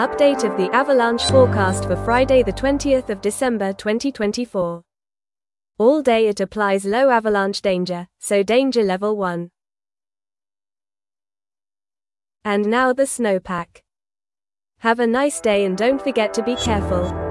Update of the avalanche forecast for Friday the 20th of December 2024. All day it applies low avalanche danger, so danger level 1. And now the snowpack. Have a nice day and don't forget to be careful.